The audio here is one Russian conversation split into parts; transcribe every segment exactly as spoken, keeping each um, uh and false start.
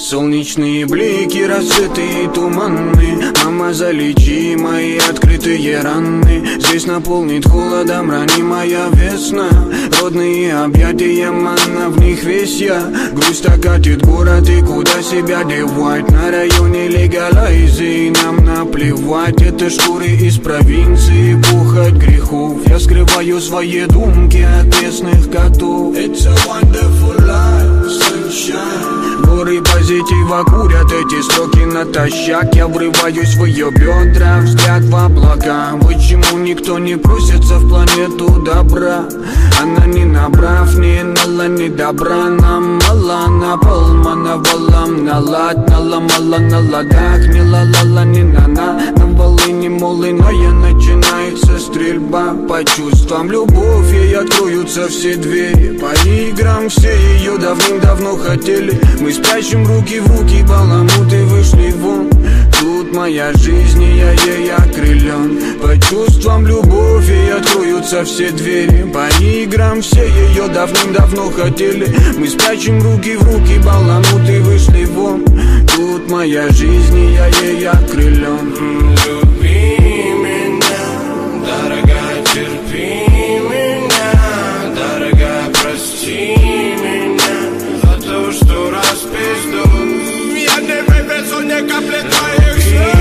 Солнечные блики, рассветы и туманы. Мама, залечи мои открытые раны. Здесь наполнит холодом ранимая весна. Родные объятия, манна, в них весь я. Грусть окатит город, и куда себя девать? На районе легалайзы, и нам наплевать. Это шкуры из провинции, пухоть грехов. Я скрываю свои думки от местных котов. It's a wonderful life, sunshine. Горы позитива курят эти строки натощак. Я врываюсь в ее бедра, взгляд в облака. Почему никто не просится в планету добра? Она не набрав, не нала, не добра. Нам мало, на полмана валам, налад, наломала на ладах. Не ла-ла-ла, не на-на, на волыне молыная начинается стрельба. По чувствам любовь, ей откроются все двери. По играм все ее давным-давно хотели. Мы спрячем руки в руки, баламуты вышли вон. Тут моя жизнь, и я ей окрылен. По чувствам любовь, ей откроются все двери. По играм все ее давным-давно хотели. Мы спрячем руки в руки, баламуты вышли вон. Тут моя жизнь, и я ей окрылен. Люби меня, дорогая, терпи меня. Дорогая, прости меня за то, что распизду. Я не вывезу ни капли твоих слез.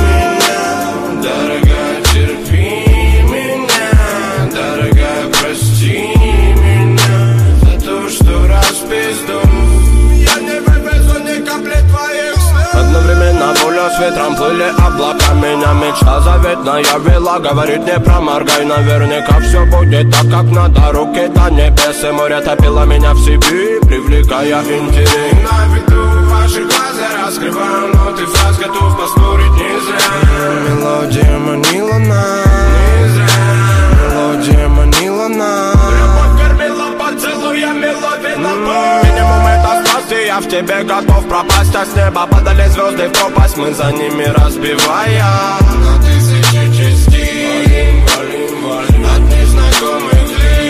Дорогая, терпи меня. Дорогая, прости меня за то, что распизду. Я не вывезу ни капли твоих слез. Одновременно пуля с ветром плыли облака. Меня мечта заветная вела. Говорит, не проморгай, наверняка все будет так, как надо. Руки до небес, и море топило меня в себе, привлекая интерес. На виду ваших глаз я раскрываю ноты фраз, готов поспорить не зря. Мелодия манила нас, не зря. Мелодия манила нас. Любовь кормила поцелуями, лови напор. Минимум это спасти, я в тебе готов пропасть. А с неба падали звезды в пропасть, мы за ними разбивая на тысячи частей. От незнакомых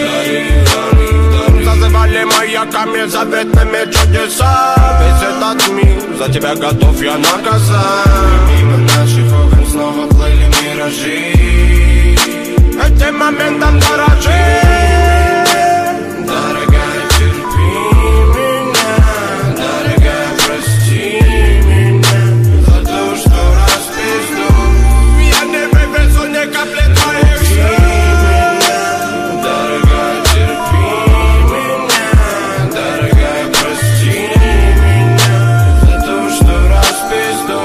лиц зазывали маяками заветными чудеса. Весь этот мир за тебя готов я наказать. Мимо наших окон снова плыли миражи. Этим моментом дорожи. Дорогая, терпи меня. Дорогая, прости меня за то, что распизду. Я не вывезу ни капли твоих слез. Дорогая, терпи меня. Дорогая, прости меня за то, что распизду.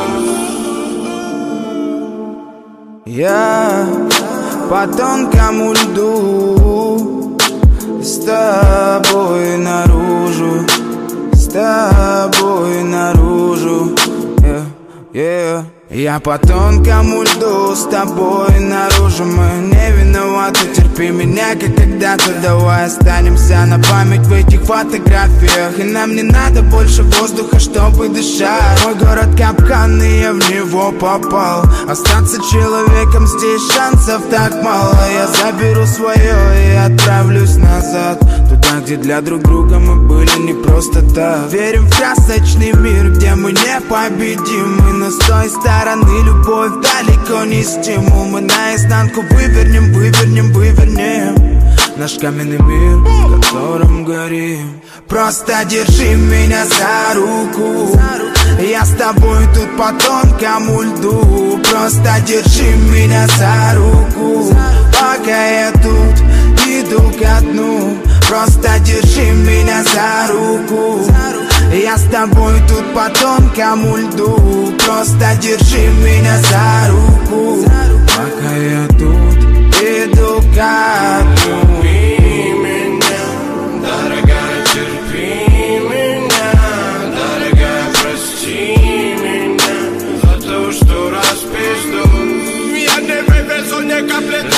Я по тонкому льду, с тобой наружу, с тобой наружу, yeah, yeah. Я по тонкому льду, с тобой наружу. Мы не виноваты, терпи меня, как когда-то. Давай останемся на память в этих фотографиях. И нам не надо больше воздуха, чтобы дышать. Мой город капкан, и я в него попал. Остаться человеком здесь шансов так мало. Я заберу свое и отправлюсь назад, туда, где для друг друга мы были не просто так. Верим в красочный мир, где мы непобедимы. Но с той стороны любовь далеко не стимул. Мы наизнанку вывернем, вывернем, вывернем наш каменный мир, в котором горим. Просто держи меня за руку, я с тобой тут по тонкому льду. Просто держи меня за руку, пока я тут иду ко дну. Просто держи меня за руку, я с тобой тут по тонкому льду. Просто держи меня за руку, пока я тут иду ко дну. Терпи меня, дорогая, терпи меня. Дорогая, прости меня за то, что распизду. Я не вывезу ни капли.